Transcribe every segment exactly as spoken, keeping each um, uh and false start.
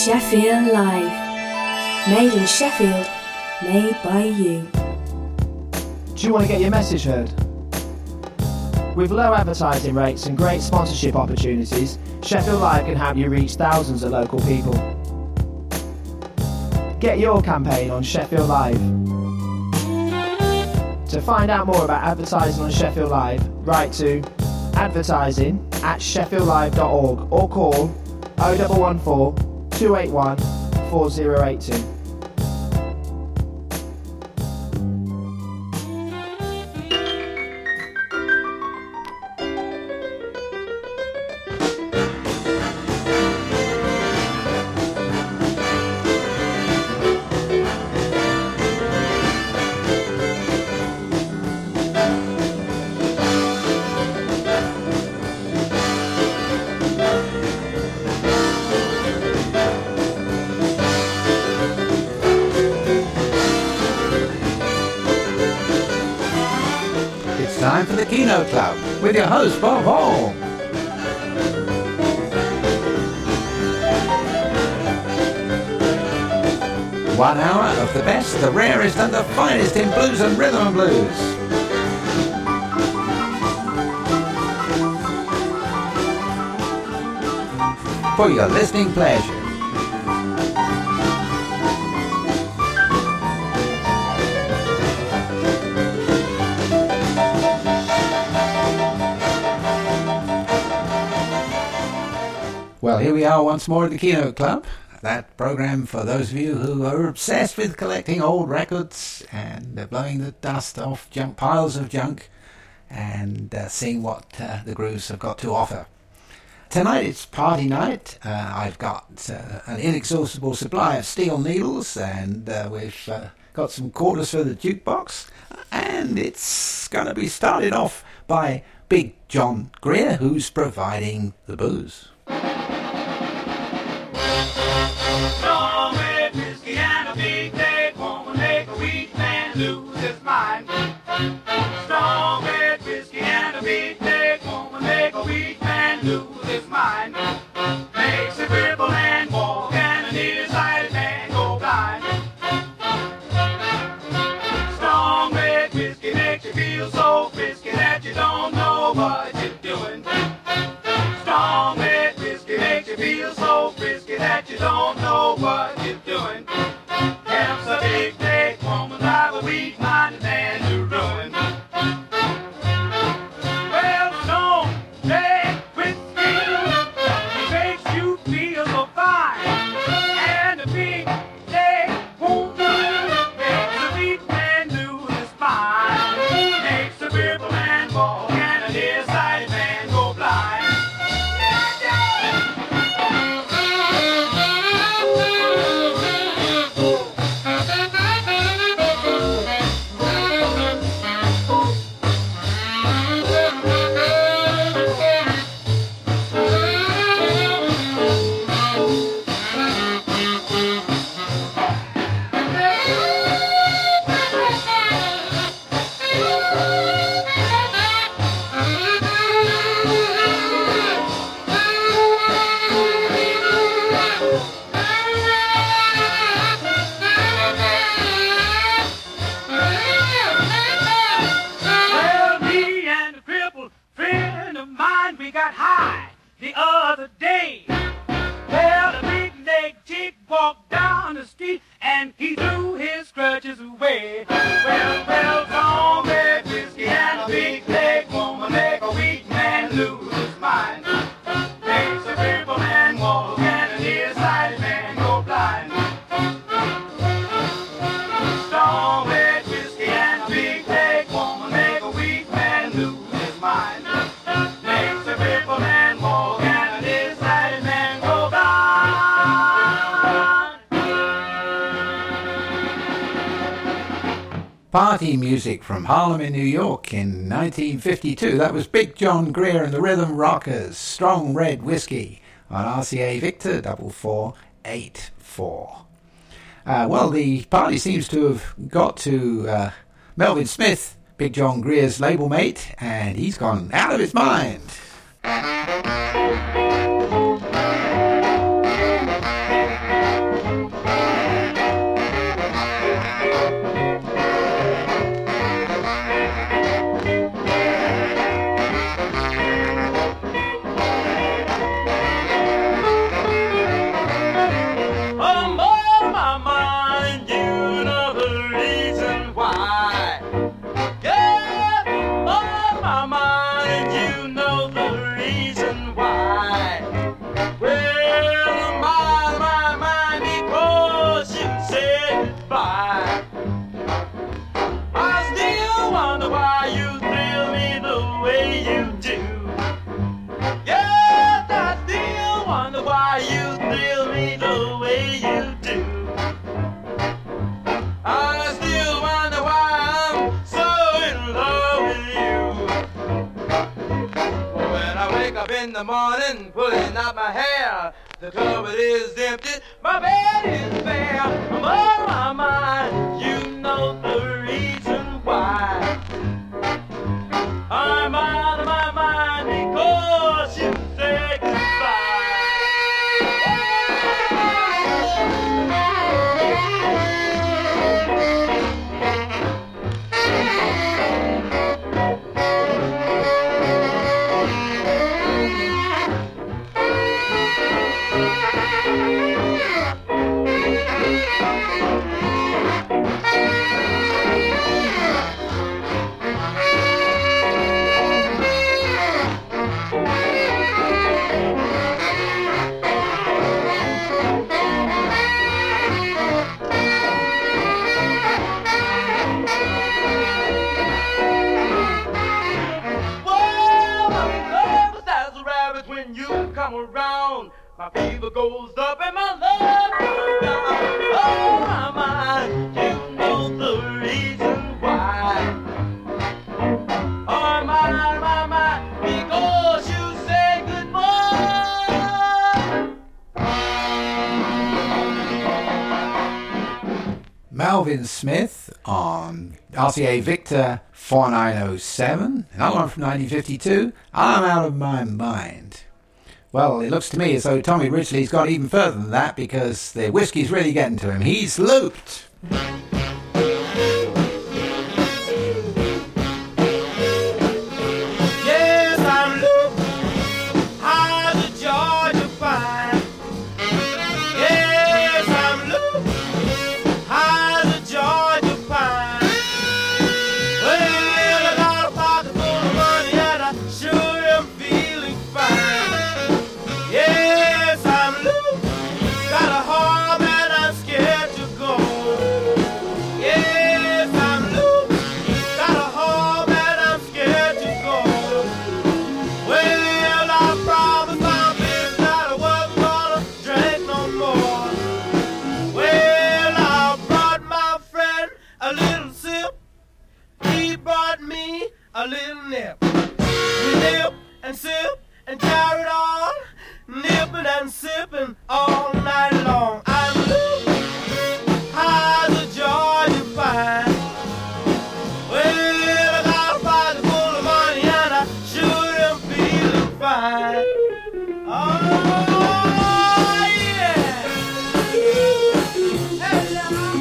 Sheffield Live. Made in Sheffield, made by you. Do you want to get your message heard? With low advertising rates and great sponsorship opportunities, Sheffield Live can help you reach thousands of local people. Get your campaign on Sheffield Live. To find out more about advertising on Sheffield Live, write to advertising at sheffield live dot org or call oh one one four, two eight one, four oh eight two. Time for the Keno Club with your host Bob Hall. One hour of the best, the rarest and the finest in blues and rhythm and blues. For your listening pleasure. Well, here we are once more at the Keno Club, that program for those of you who are obsessed with collecting old records and uh, blowing the dust off junk piles of junk and uh, seeing what uh, the grooves have got to offer. Tonight it's party night. Uh, I've got uh, an inexhaustible supply of steel needles, and uh, we've uh, got some quarters for the jukebox, and it's going to be started off by Big John Greer, who's providing the booze. Strong red whiskey and a big leg woman make a weak man lose his mind. Strong red whiskey and a big leg woman make a weak man lose his mind. Makes a cripple and walk and a nearsighted man go blind. Strong red whiskey makes you feel so frisky that you don't know what you're doing. Strong red whiskey makes you feel so frisky that you don't know what you're doing. Helps a big leg woman drive a weak-minded man to ruin. Well, strong red whiskey makes you feel so fine, and a big leg woman makes a weak man lose his spine. Makes a cripple man walk and a nearsighted man go blind. The other day, well, a big leg chick walked down the street and he threw his crutches away. Well, well, strong red whiskey and a big leg woman make a weak man lose his mind. Makes a cripple man walk and a nearsighted man go blind. Strong red whiskey and a big leg woman make a weak man lose his mind. Makes a cripple man walk and a nearsighted man go blind. Party music from Harlem in New York in nineteen fifty-two. That was Big John Greer and the Rhythm Rockers, Strong Red Whiskey on R C A Victor four four eight four. Uh, well, the party seems to have got to uh, Melvin Smith, Big John Greer's label mate, and he's gone out of his mind. why you thrill me the way you do. I still wonder why I'm so in love with you. When I wake up in the morning, pulling out my hair, the cupboard is empty, my bed is bare. I'm on my mind, you know the reason why. I'm out of my mind because you said goodbye. Around, my fever goes up and my love goes down. Oh my mind, you know the reason why. Oh my, my, my, because you say goodbye. Melvin Smith on R C A Victor four nine oh seven, another one from nineteen fifty-two, I'm Out of My Mind. Well, it looks to me as though Tommy Ridgely's got even further than that because the whiskey's really getting to him. He's looped. Yes, I'm looped. How's the Georgia pine? Yes, I'm looped. How's the Georgia pine? Well, I got a pocket full of money and I sure am feeling fine. Yes, I'm loose, got a home and I'm scared to go. Yes, I'm loose, got a home and I'm scared to go. Well, I promised my baby that I wasn't gonna drink no more. Well, I brought my friend a little sip, he brought me a little nip. We nip and sip and carried on, nipping and sipping all night long. I'm loose, how's the Georgia pine? Well, I got a pocket full of money and I sure am feeling fine. Oh, yeah. Hello.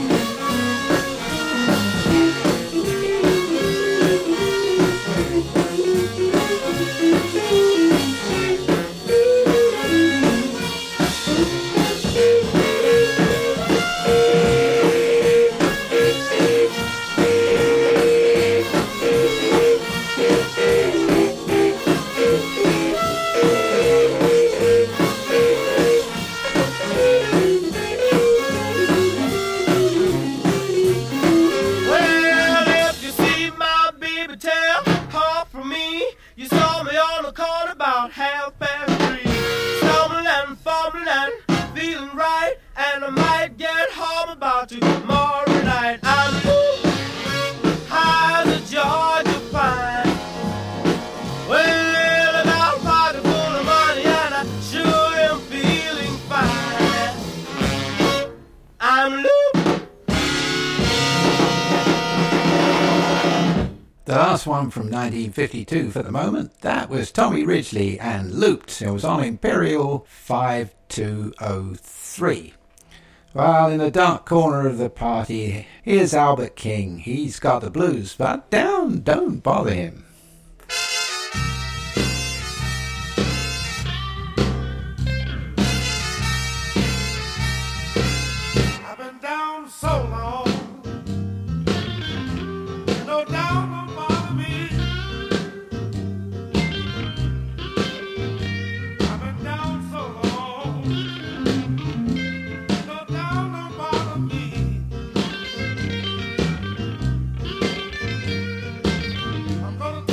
Half past three, stumbling and fumbling and feeling right, and I might get home about tomorrow night. I'm loose, how's the Georgia pine? Well, I got a pocket full of money and I sure am feeling fine. I'm loose. The last one from nineteen fifty-two for the moment, that was Tommy Ridgely and Looped. It was on Imperial five two oh three. Well, in the dark corner of the party, here's Albert King. He's got the blues, but down, don't bother him. I've been down so long, no down don't bother me. I've been down so long, no down don't bother me. I'm gonna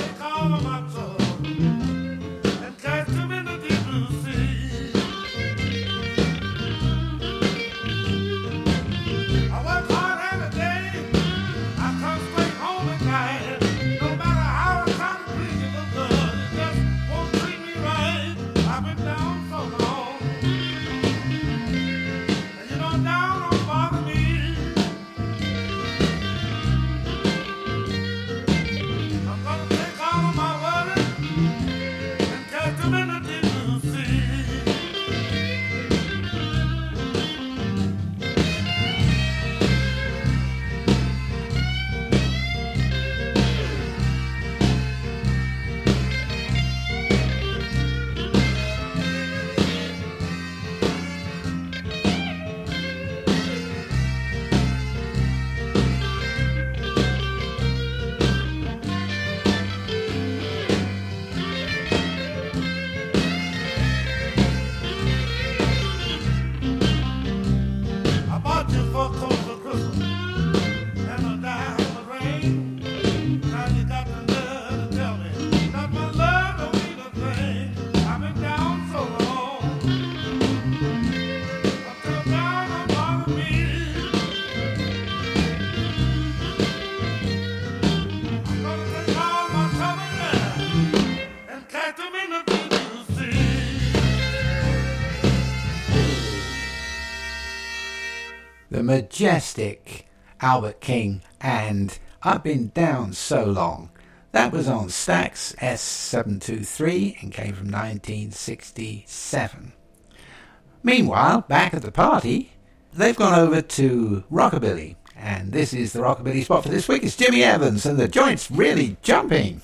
the majestic Albert King and I've Been Down So Long. That was on Stax S seven two three and came from nineteen sixty-seven. Meanwhile, back at the party, they've gone over to Rockabilly, and this is the Rockabilly spot for this week. It's Jimmy Evans and the Joint's Really Jumping.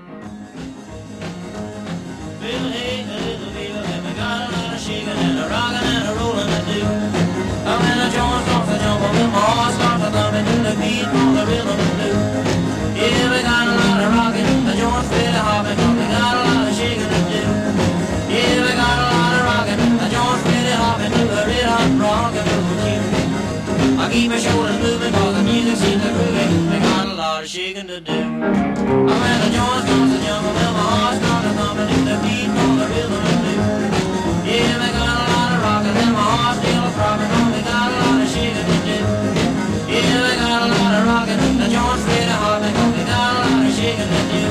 Well, hey, a little baby, we got a lot of shaking and a rocking and a rolling to do. And when the joint starts to jump, well, my heart starts to thump into the beat for the rhythm to do. Yeah, we got a lot of rocking, the joint's really hopping, cause we got a lot of shaking to do. Yeah, we got a lot of rocking, the joint's really hopping to the red hot rock and roll tune. I keep my shoulders moving cause the music seems to groovy. We got a lot of shaking to do. And when the joint starts to jump, well, my heart starts to thump into the beat for the rhythm to do. Yeah, we got a lot of rocking, and my heart still throbbing, cause we got a lot of shaking to do. Yeah, we got a lot of rocking, the joint's really hopping, cause we got a lot of shaking to do.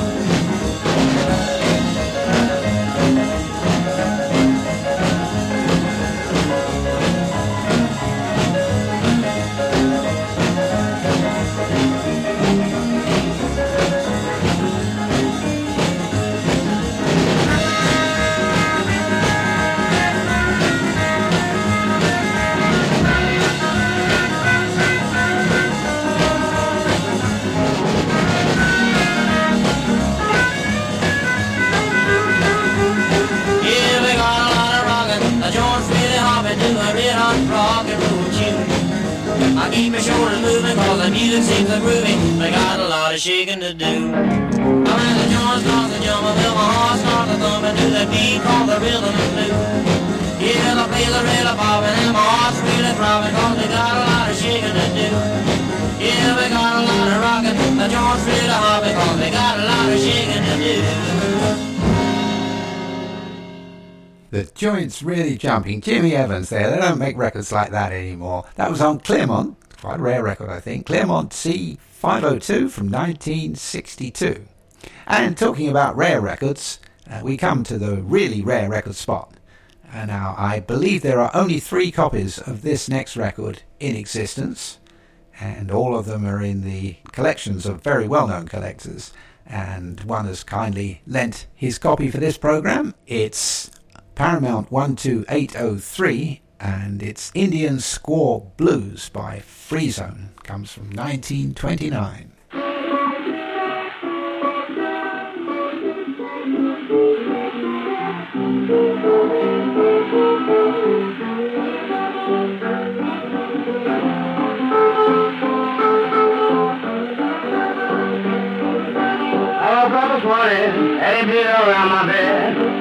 I keep my shoulders moving cause the music seems so groovy. We got a lot of shaking to do. And when the joint starts to jump, well, my heart starts to thump into the beat called the rhythm and blues. Yeah, the place are really popping and my heart's really throbbing cause we got a lot of shaking to do. Yeah, we got a lot of rocking, the joint's really hopping cause we got a lot of shaking to do. The Joint's Really Jumping. Jimmy Evans there. They don't make records like that anymore. That was on Claremont. Quite a rare record, I think. Claremont C five oh two from nineteen sixty-two. And talking about rare records, uh, we come to the really rare record spot. Uh, now, I believe there are only three copies of this next record in existence. And all of them are in the collections of very well-known collectors. And one has kindly lent his copy for this program. It's Paramount one two eight oh three, and it's Indian Squaw Blues by Freezone. Comes from nineteen twenty-nine. I woke up this morning and he beat around my bed.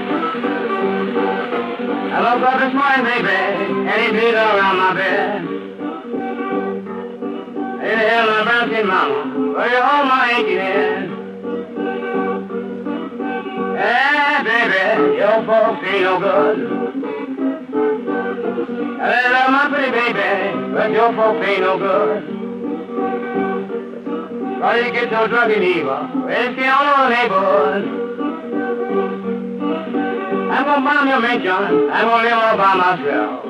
I woke up this morning, baby, and he beat around my bed. Hey, the hell, my brown skin mama, where you hold my aching head? Hey, baby, your folks ain't no good. I love my pretty baby, but your folks ain't no good. Why you get so drunk and evil? Well, see all over the neighborhood. I'm gonna bomb your mansion. I'm gonna live all by myself.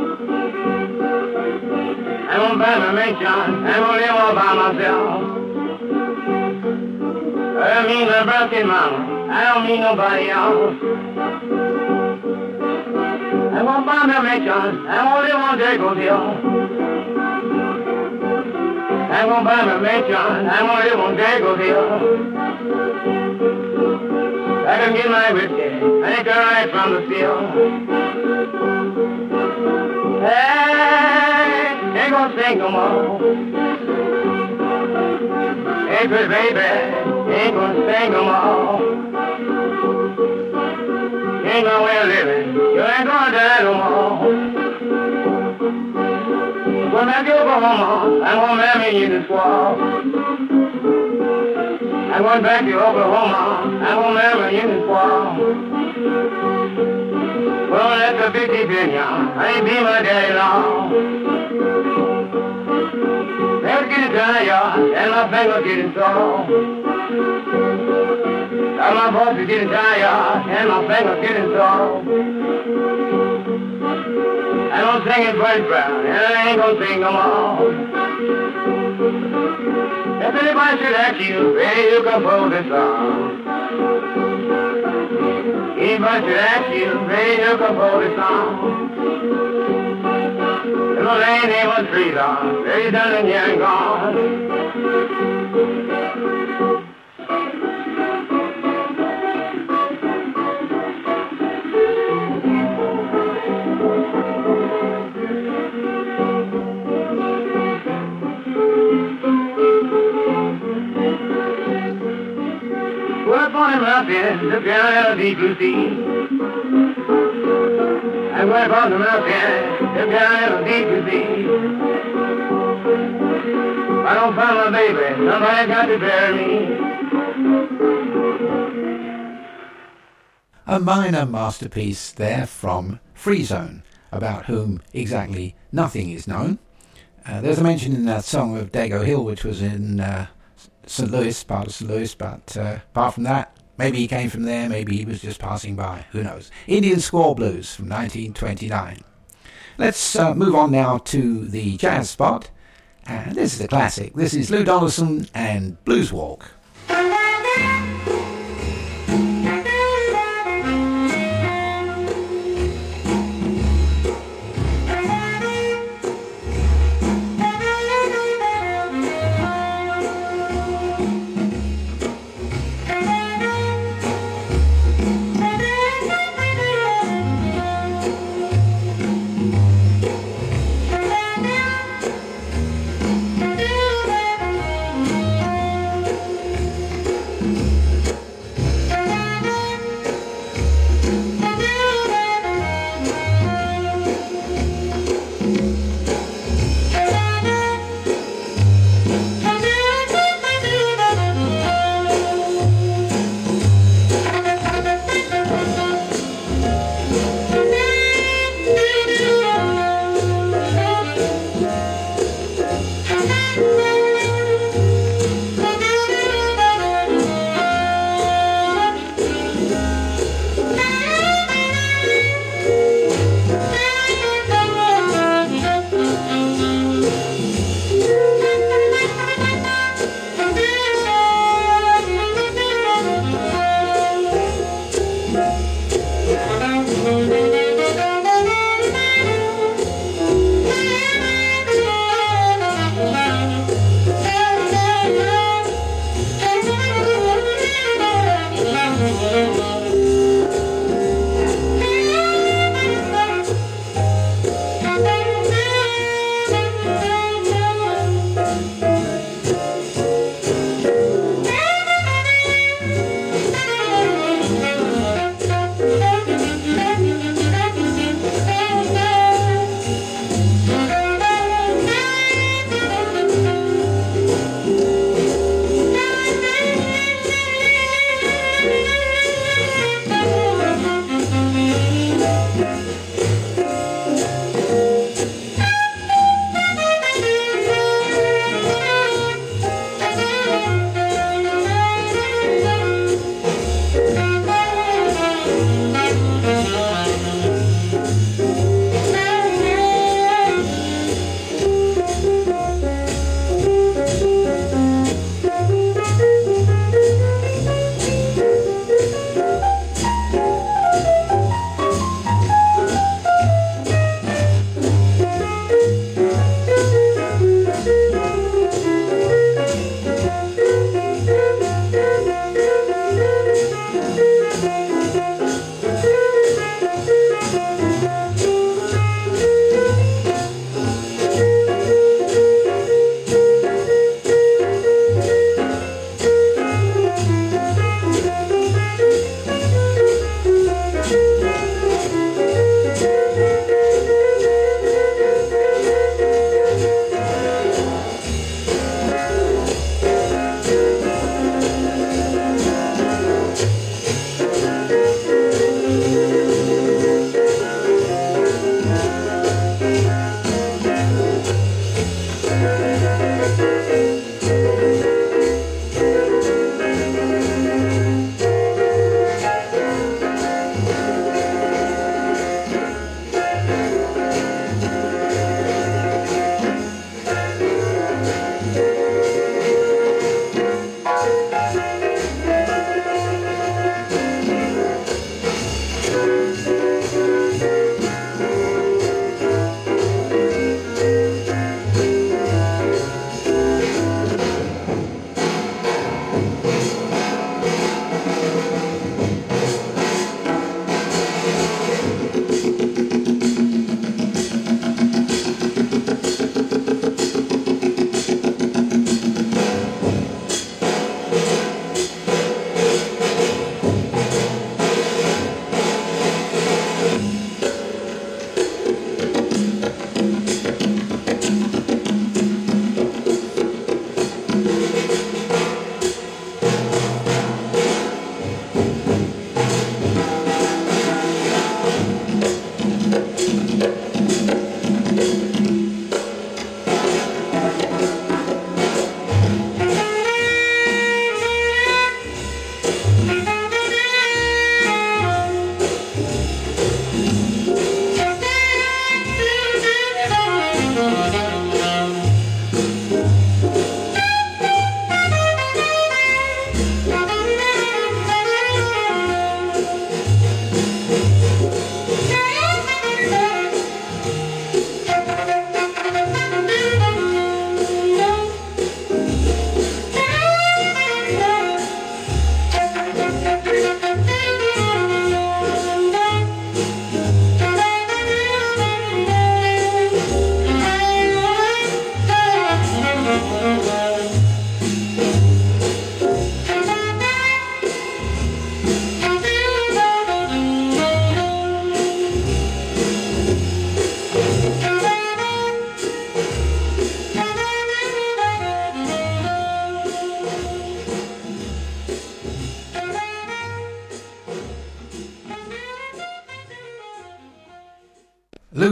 I'm gonna buy my mansion. I'm gonna live all by myself. I don't mean the broken mama. I don't mean nobody else. I'm gonna buy my mansion. I'm gonna live on Jacob's Hill. I'm gonna buy my mansion. I'm gonna live on Jacob's Hill. I can get my whiskey, and it come right from the field. Hey, ain't gonna sing no more. Hey, good baby, ain't gonna sing no more. You ain't no way of living, you ain't gonna die no more. When I go Oklahoma, I'm gonna marry you in the squaw. I'm going back to Oklahoma. I'm gonna marry you in the squaw. Well, that's a big opinion. I ain't be my daddy-in-law. Never getting tired, and my fingers getting sore. And my voice is getting tired, and my fingers getting sore. I'm gonna singing Fred Brown, and I ain't gonna sing no more. If anybody should ask you, where you compose this song. Anybody should ask you, where you compose this song. And my lady name was Frida, very done and young and gone. Well, upon him mountain, the piano deep you see. I'm going upon the mountain, the piano deep you see. I don't find my baby, somebody got to bury me. A minor masterpiece there from Free Zone, about whom exactly nothing is known. Uh, there's a mention in that song of Dago Hill, which was in uh, Saint Louis, part of Saint Louis, but uh, apart from that, maybe he came from there, maybe he was just passing by, who knows. Indian Squaw Blues from nineteen twenty-nine. Let's uh, move on now to the jazz spot, and this is a classic. This is Lou Donaldson and Blues Walk.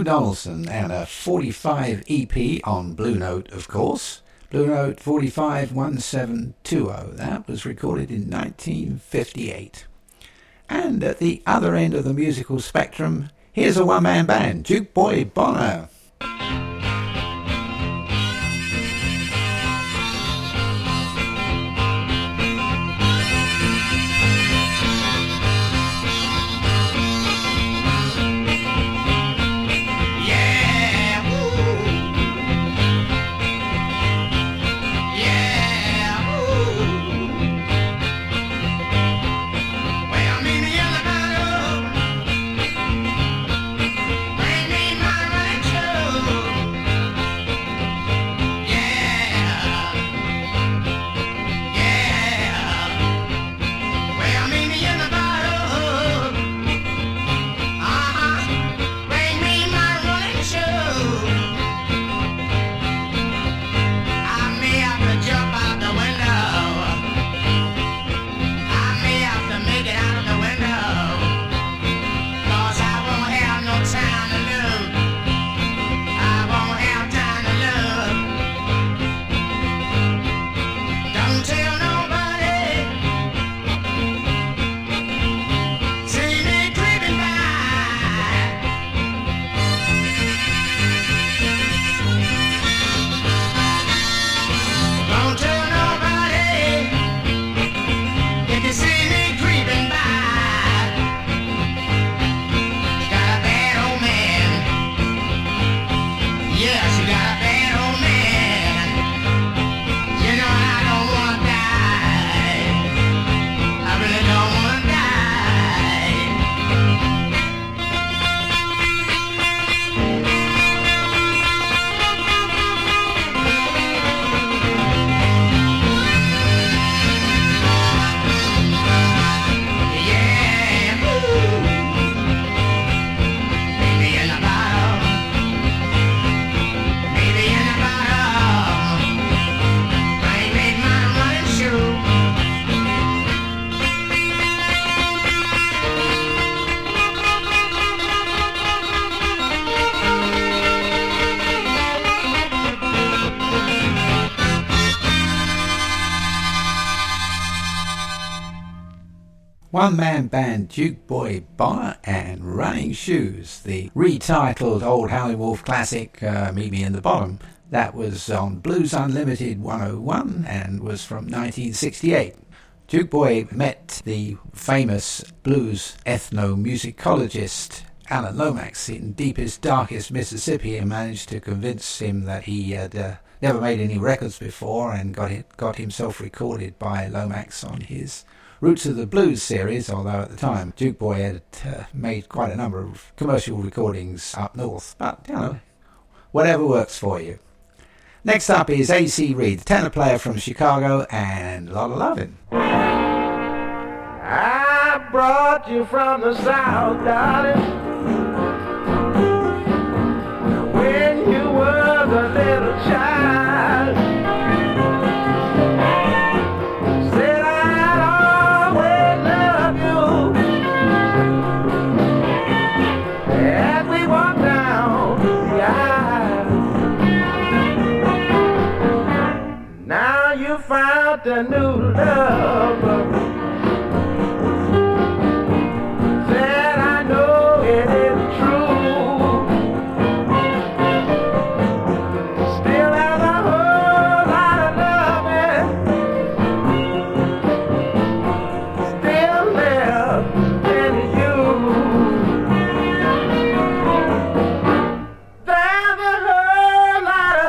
June Donaldson and a forty-five E P on Blue Note, of course. Blue Note forty-five one seven two zero. That was recorded in nineteen fifty-eight. And at the other end of the musical spectrum, here's a one-man band, Duke Boy Bonner. One-man band Duke Boy Bonner and Running Shoes, the retitled Old Howlin' Wolf classic, uh, Meet Me in the Bottom. That was on Blues Unlimited one oh one and was from nineteen sixty-eight. Duke Boy met the famous blues ethnomusicologist Alan Lomax in deepest, darkest Mississippi and managed to convince him that he had uh, never made any records before and got it, got himself recorded by Lomax on his Roots of the Blues series, although at the time Duke Boy had uh, made quite a number of commercial recordings up north. But, you know, whatever works for you. Next up is A C Reed, the tenor player from Chicago, and Lotta Lovin'. I brought you from the South, darling, when you were a little child. Said I'd always love you as we walk down the aisle. Now you found a new love.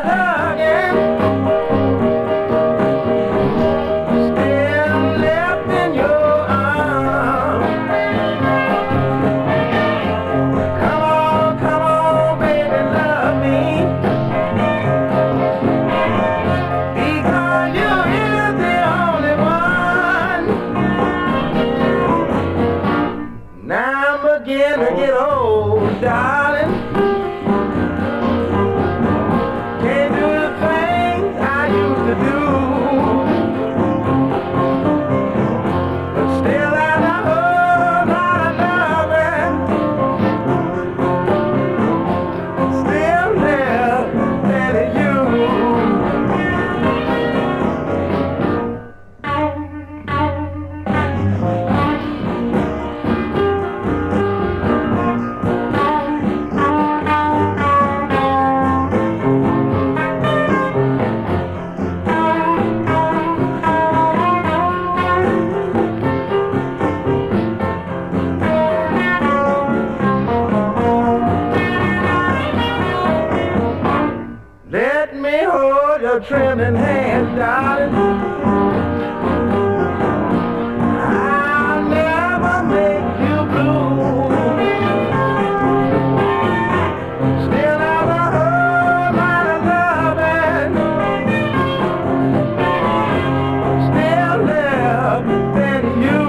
Left your trembling hands, darling. I'll never make you blue. Still have a whole lot of loving. Still live in you.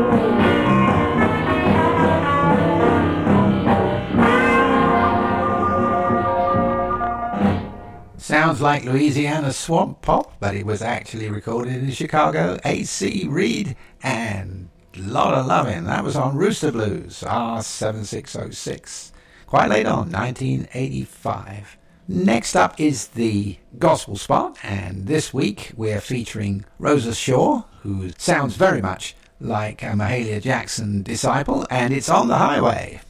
Sounds like Louisiana swamp pop, but it was actually recorded in Chicago. A C Reed and Lot of Lovin'. That was on Rooster Blues, R seven six oh six. Quite late on, nineteen eighty-five. Next up is the Gospel Spot, and this week we're featuring Rosa Shaw, who sounds very much like a Mahalia Jackson disciple, and it's On the Highway.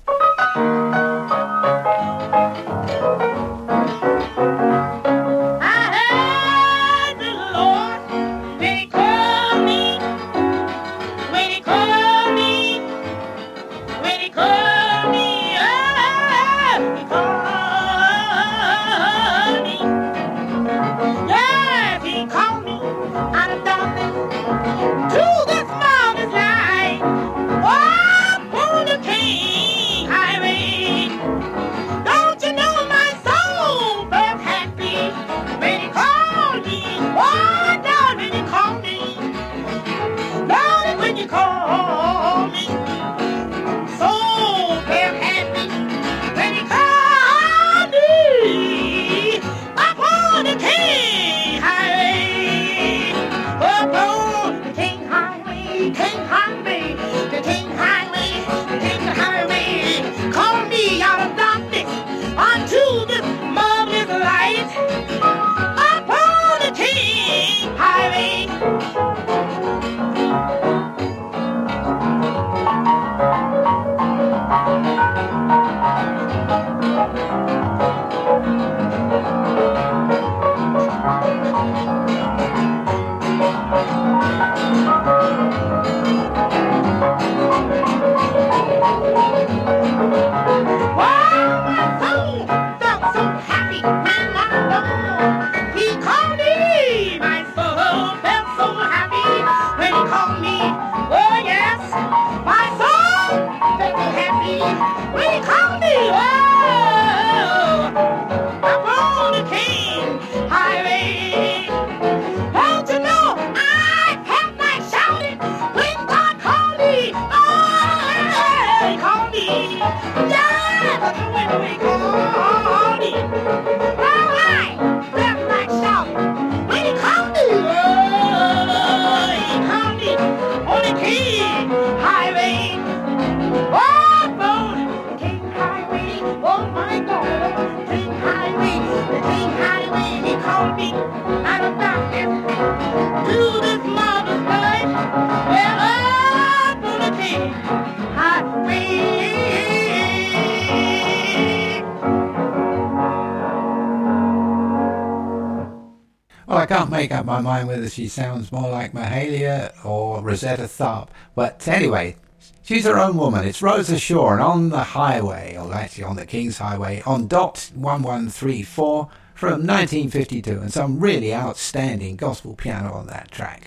Well, I can't make up my mind whether she sounds more like Mahalia or Rosetta Tharpe. But anyway, she's her own woman. It's Rosa Shaw, and On the Highway, or actually On the King's Highway, on dot one one three four from nineteen fifty-two, and some really outstanding gospel piano on that track.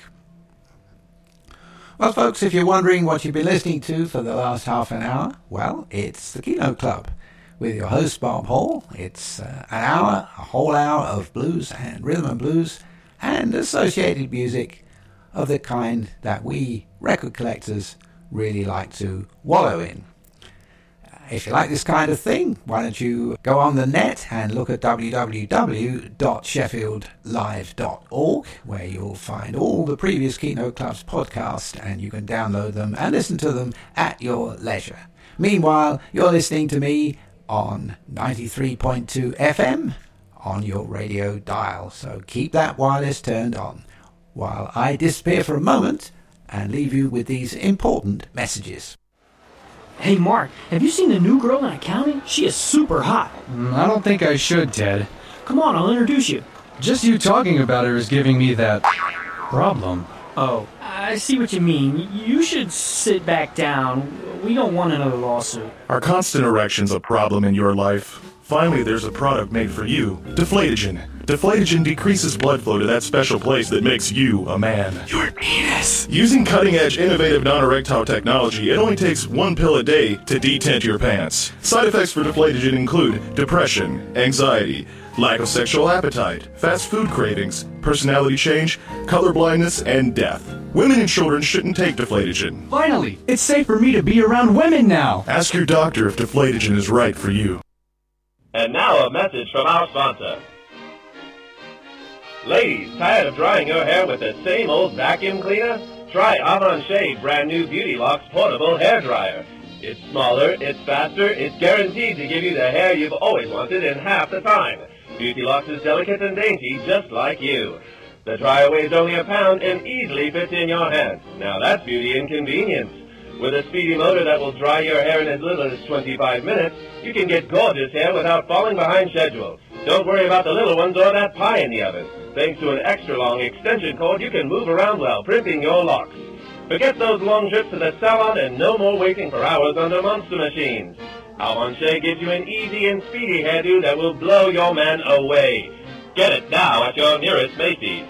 Well, folks, if you're wondering what you've been listening to for the last half an hour, well, it's the Keynote Club with your host, Bob Hall. It's uh, an hour, a whole hour of blues and rhythm and blues and associated music of the kind that we record collectors really like to wallow in. Uh, if you like this kind of thing, why don't you go on the net and look at w w w dot sheffield live dot org, where you'll find all the previous Keynote Club's podcasts, and you can download them and listen to them at your leisure. Meanwhile, you're listening to me on ninety-three point two F M on your radio dial, so keep that wireless turned on while I disappear for a moment and leave you with these important messages. Hey Mark, have you seen the new girl in accounting? She is super hot. Mm, I don't think I should, Ted. Come on, I'll introduce you. Just you talking about her is giving me that problem. Oh, I see what you mean. You should sit back down. We don't want another lawsuit. Are constant erections a problem in your life? Finally, there's a product made for you, Deflatogen. Deflatogen decreases blood flow to that special place that makes you a man. Your penis. Using cutting-edge, innovative non-erectile technology, it only takes one pill a day to detent your pants. Side effects for Deflatogen include depression, anxiety, lack of sexual appetite, fast food cravings, personality change, color blindness, and death. Women and children shouldn't take Deflatogen. Finally, it's safe for me to be around women now. Ask your doctor if Deflatogen is right for you. And now a message from our sponsor. Ladies, tired of drying your hair with the same old vacuum cleaner? Try Avon Shade brand new Beauty Locks portable hair dryer. It's smaller, it's faster, it's guaranteed to give you the hair you've always wanted in half the time. Beauty Locks is delicate and dainty, just like you. The dryer weighs only a pound and easily fits in your hand. Now that's beauty and convenience. With a speedy motor that will dry your hair in as little as twenty-five minutes, you can get gorgeous hair without falling behind schedule. Don't worry about the little ones or that pie in the oven. Thanks to an extra-long extension cord, you can move around while primping your locks. Forget those long trips to the salon and no more waiting for hours under monster machines. Almond Shea gives you an easy and speedy hairdo that will blow your man away. Get it now at your nearest Macy's.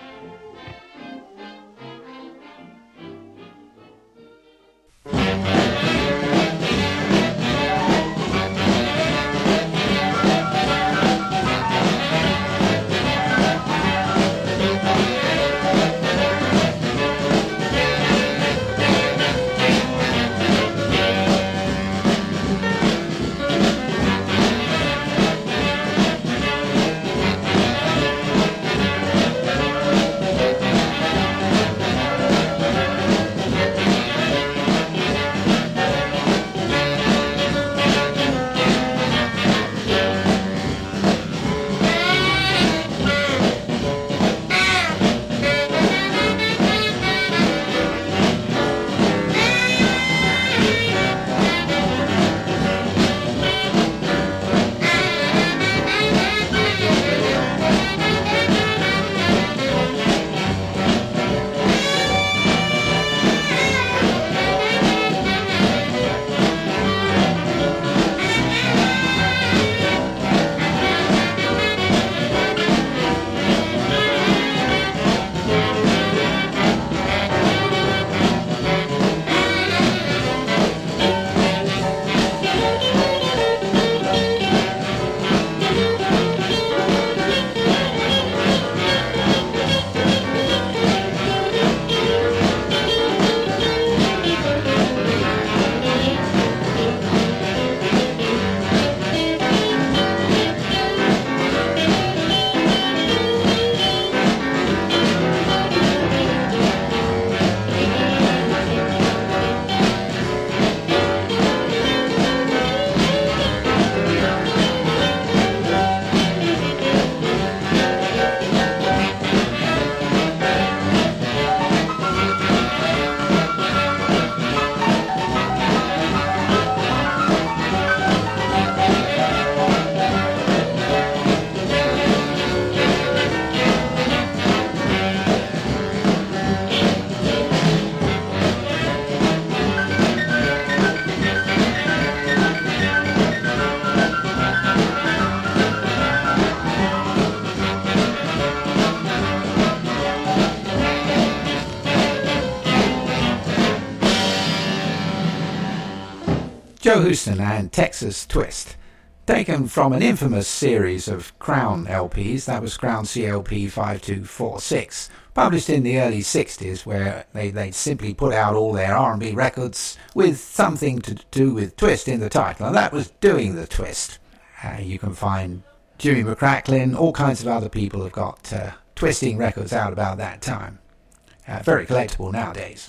Joe Houston and Texas Twist, taken from an infamous series of Crown L Ps, that was Crown C L P five two four six, published in the early sixties, where they, they simply put out all their R and B records with something to do with twist in the title, and that was Doing the Twist. Uh, you can find Jimmy McCracklin, all kinds of other people have got uh, twisting records out about that time. Uh, very collectible nowadays.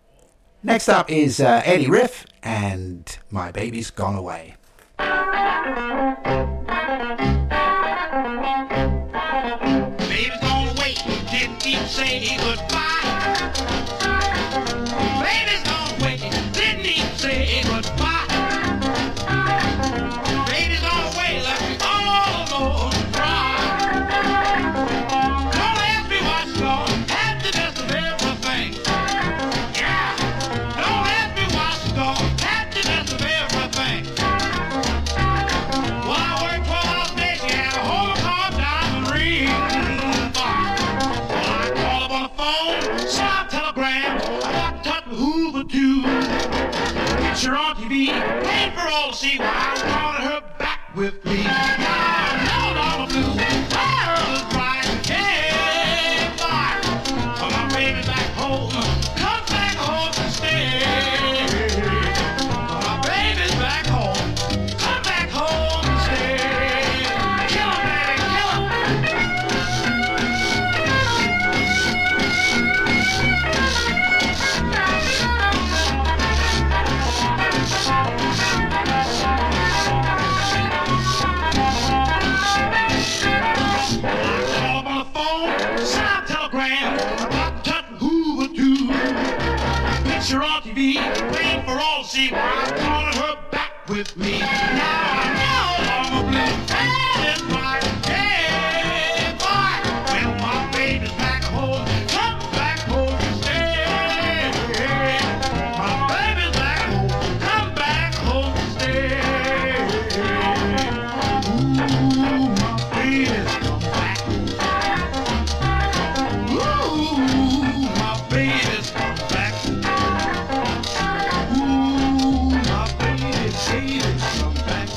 Next up is uh, Eddie Riff and My Baby's Gone Away. Baby's gone away, didn't even say goodbye. Baby's gone away, didn't even say goodbye. Baby's gone away, left me all alone to cry. Don't ask me what's gone, had the best of everything. Yeah, don't ask me what's gone, had the best of everything. Well, I worked for Picture on T V, and for all to see why I wanted her back with me. Now I know all the blues, my earl is bright, yeah, boy. Oh, my baby back home, come back home to stay. Oh, my baby's back home, come back home to stay. Kill him, baby, kill him. Call up on the phone, send a telegram about Tutton Hoover too. Picture on T V, waiting for all to see why I wanted her back with me. Now I know all the blues and white, yeah, boy. When my baby's back home, come back home to stay. My baby's back home, come back home to stay. Ooh, my baby's come back. Ooh, my baby's come back. Ooh, my baby, baby's come back.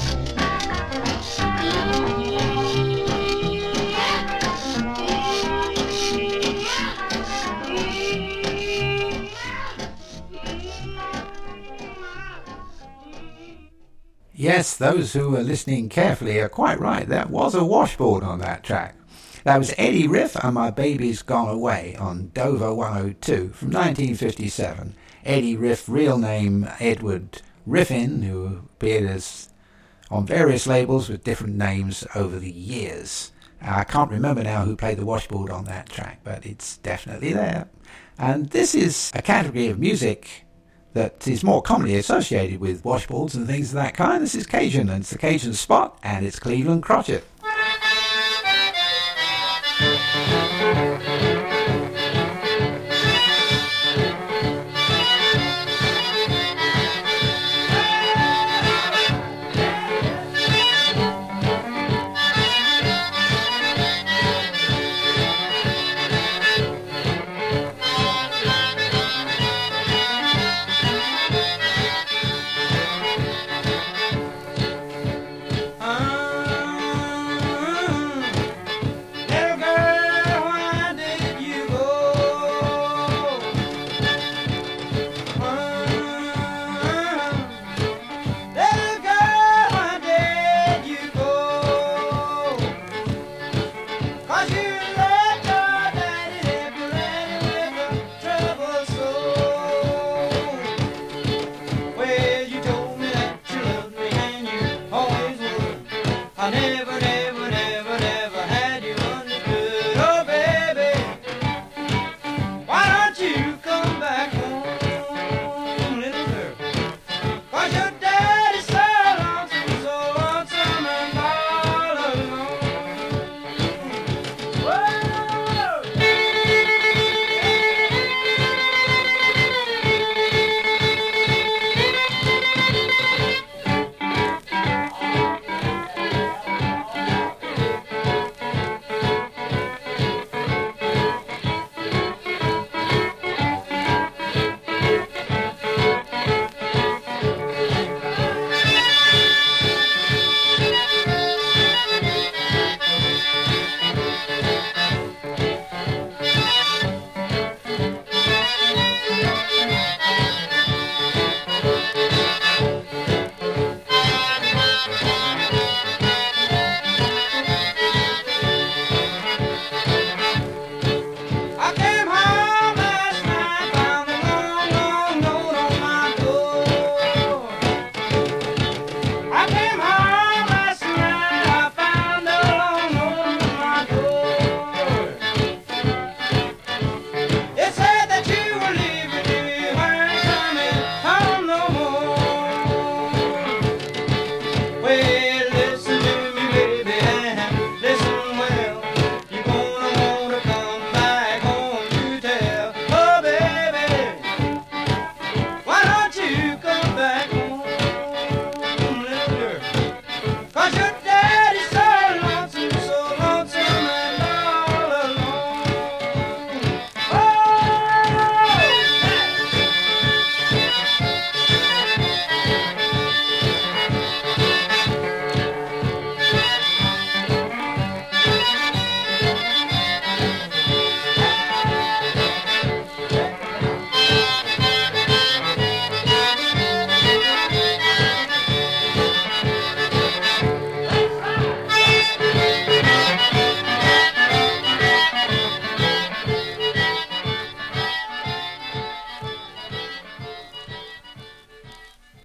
Yes, those who are listening carefully are quite right. That was a washboard on that track. That was Eddie Riff and My Baby's Gone Away on Dover one oh two from nineteen fifty-seven. Eddie Riff, real name Edward Riffin, who appeared as on various labels with different names over the years. I can't remember now who played the washboard on that track, but it's definitely there. And this is a category of music that is more commonly associated with washboards and things of that kind. This is Cajun, and it's the Cajun Spot, and it's Cleveland Crotchet. Woo!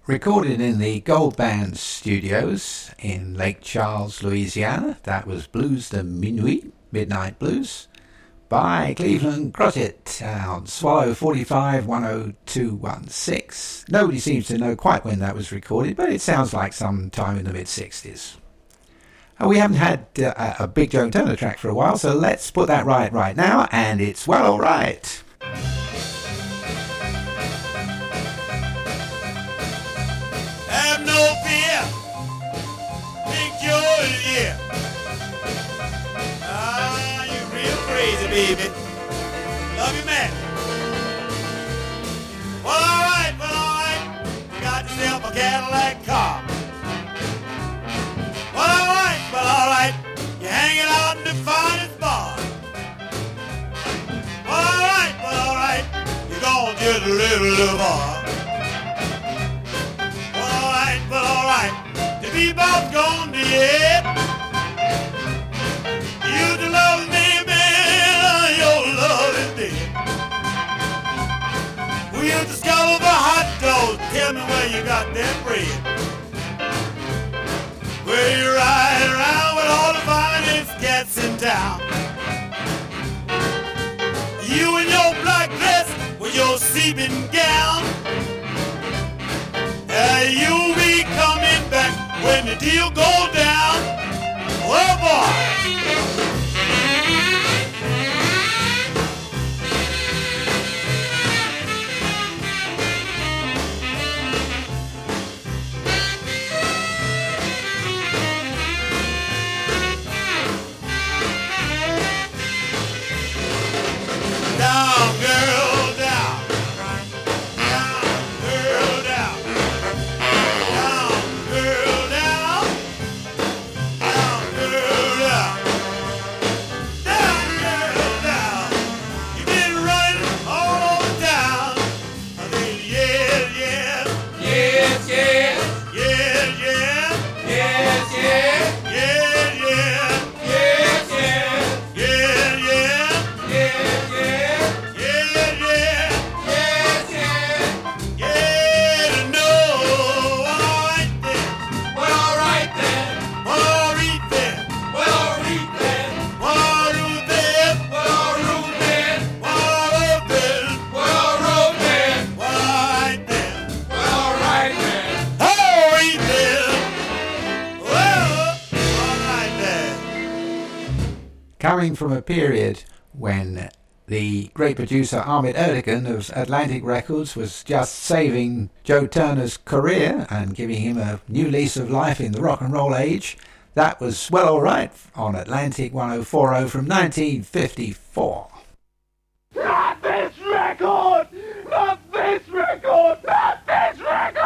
Recorded in the Gold Band Studios in Lake Charles, Louisiana. That was Blues de Minuit, Midnight Blues, by Cleveland Crottet on Swallow forty-five one oh two one six. Nobody seems to know quite when that was recorded, but it sounds like some time in the mid-sixties. Uh, we haven't had uh, a big Joe Turner track for a while, so let's put that right right now, and it's Well Alright. Have no fear, Big Joe is here. Ah, you real crazy, baby. Love you, man. Well, all right, well, all right. You got yourself a Cadillac car. Well, all right, well, all right. You're hanging out in the finest bar. Well, all right, well, all right. You're gonna just a little bar. But alright, the bebop's gone to yet. You used to love me, man, your love is dead. We used to scuttle the hot dogs, tell me where you got that bread. Where you ride around with all the finest cats in town. You in your black dress with your seeping gown. Uh, you'll be coming back when the deal goes down. Oh boy! Down, girl, down. Down, girl, down. Coming from a period when the great producer Ahmet Ertegun of Atlantic Records was just saving Joe Turner's career and giving him a new lease of life in the rock and roll age, that was Well Alright on Atlantic ten forty from nineteen fifty-four. Not this record! Not this record! Not this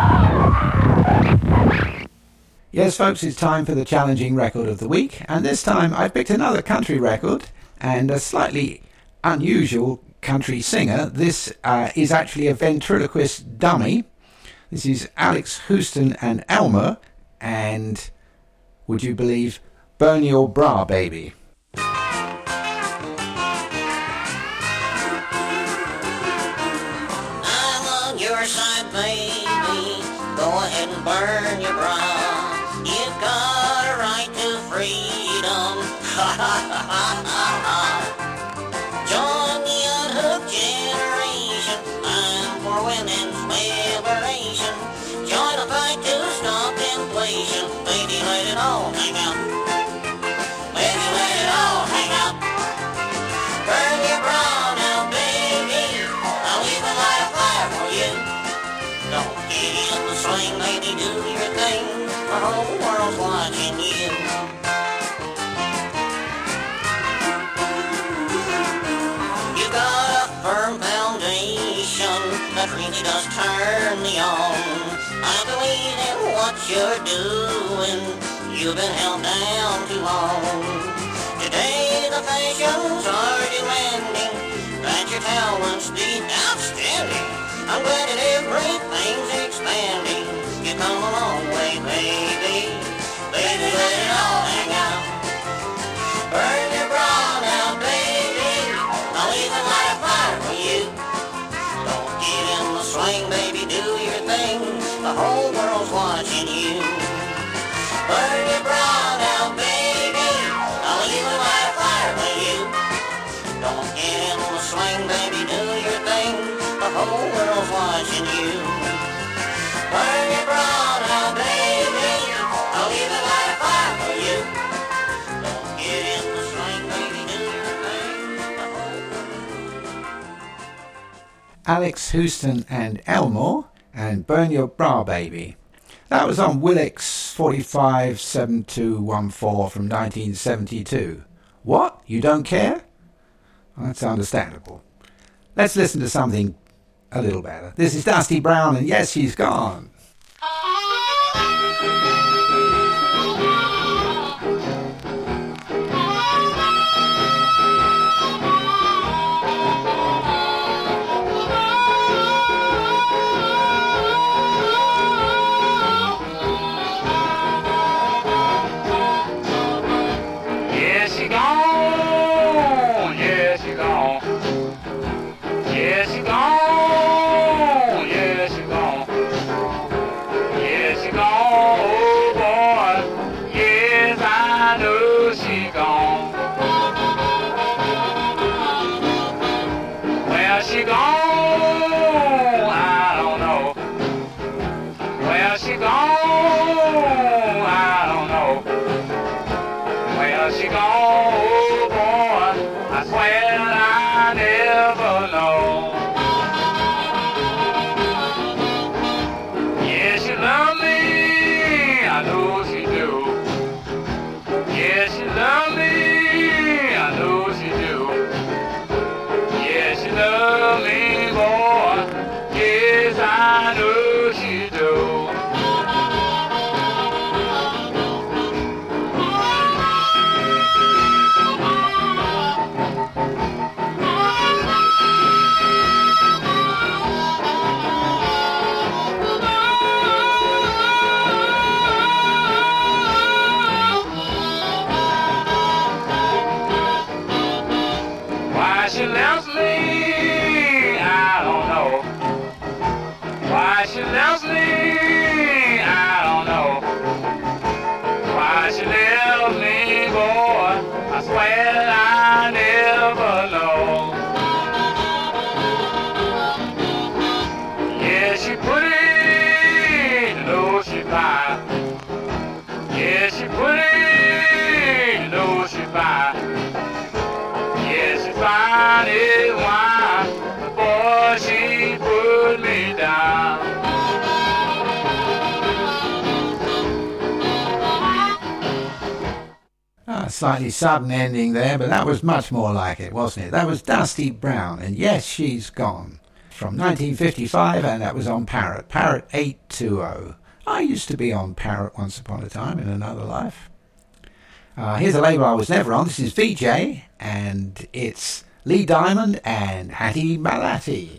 record! Yes, folks, it's time for the challenging record of the week, and this time I picked another country record and a slightly unusual country singer. This uh, is actually a ventriloquist dummy. This is Alex Houston and Elmer, and would you believe, Burn Your Bra Baby. I'm on your side, baby. Go ahead and burn your bra. You've got a right to freedom. Ha ha ha ha ha. Join the unhooked generation. I'm for women's liberation. Join the fight to stop inflation. Baby, let it all hang out. Baby, let it all hang out. Burn your bra now, baby. I'll even light a fire for you. Don't get in the swing, baby, do your thing. The whole world's watching you. You got a firm foundation that really does turn me on. I believe in what you're doing. You've been held down too long. Today the fashions are demanding that your talents be outstanding. I'm glad that everything's expanding. You come a long way, baby. Baby, let it all hang out. Burn your bra now, baby. I'll even light a fire for you. Don't get in the swing, baby, do your thing. The whole Burn your bra down, baby. I'll even light a fire for you. Don't get in the swing, baby, do your thing. The whole world's watching you. Burn your bra down, baby. I'll even light a fire for you. Don't get in the swing, baby, do your thing. The whole Alex Houston and Elmore and Burn Your Bra Baby. That was on Willix forty-five seven two one four from nineteen seventy-two. What? You don't care? Well, that's understandable. Let's listen to something a little better. This is Dusty Brown and Yes, She's Gone. Slightly sudden ending there, but that was much more like it, wasn't it? That was Dusty Brown, and Yes, She's Gone, from nineteen fifty-five, and that was on Parrot, Parrot eight two oh. I used to be on Parrot once upon a time in another life. Uh, here's a label I was never on. This is V J, and it's Lee Diamond and Hattie Malati.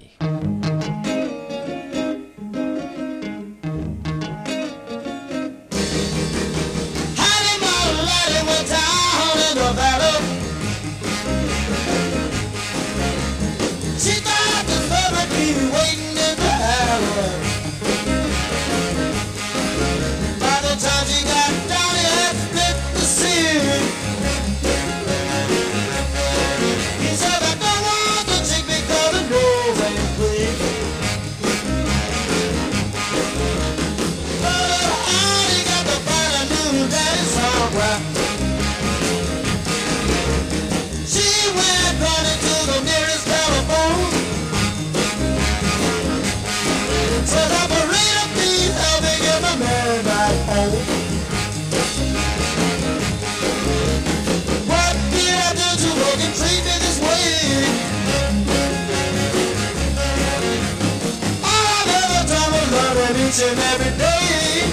Each and every day,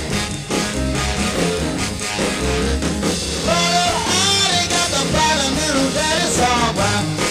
but I ain't got the bottom middle that is all right.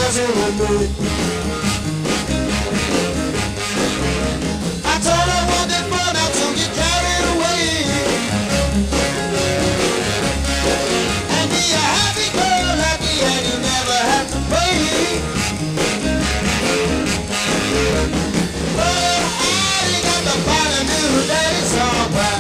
dancing with me. I told her what that fun, I took you carried away. And be a happy girl, happy, and you never have to pay. But I ain't got the body to do that, it's all right.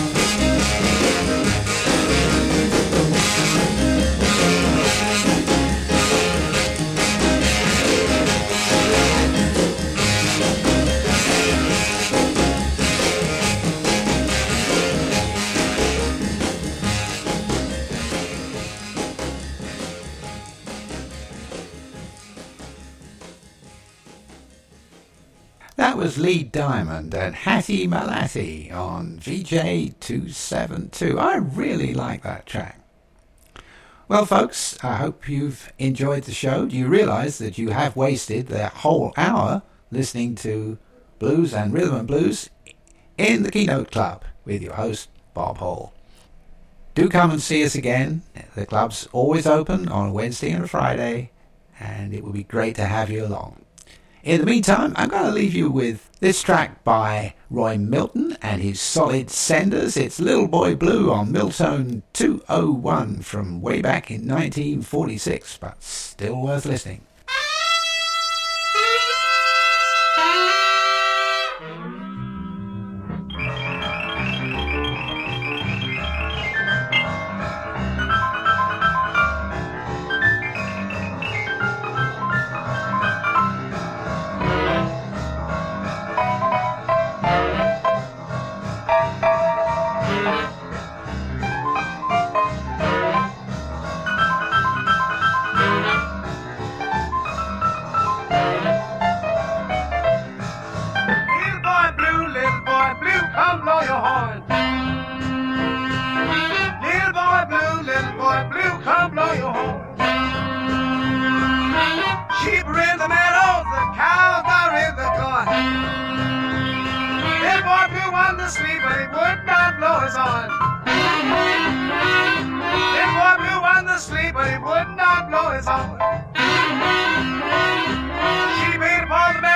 That was Lee Diamond and Hattie Malati on V J two seventy-two. I really like that track. Well, folks, I hope you've enjoyed the show. Do you realise that you have wasted the whole hour listening to Blues and Rhythm and Blues in the Keynote Club with your host, Bob Hall? Do come and see us again. The club's always open on a Wednesday and a Friday, and it will be great to have you along. In the meantime, I'm going to leave you with this track by Roy Milton and his Solid Senders. It's Little Boy Blue on Miltone two oh one from way back in nineteen forty-six, but still worth listening. Come blow your horn. Little boy blue, little boy blue, come blow your horn. Sheep are in the meadows, the cows are in the corn. Little boy blue wanted to sleep, but he would not blow his horn. Little boy blue wanted to sleep, but he would not blow his horn. Sheep ate upon the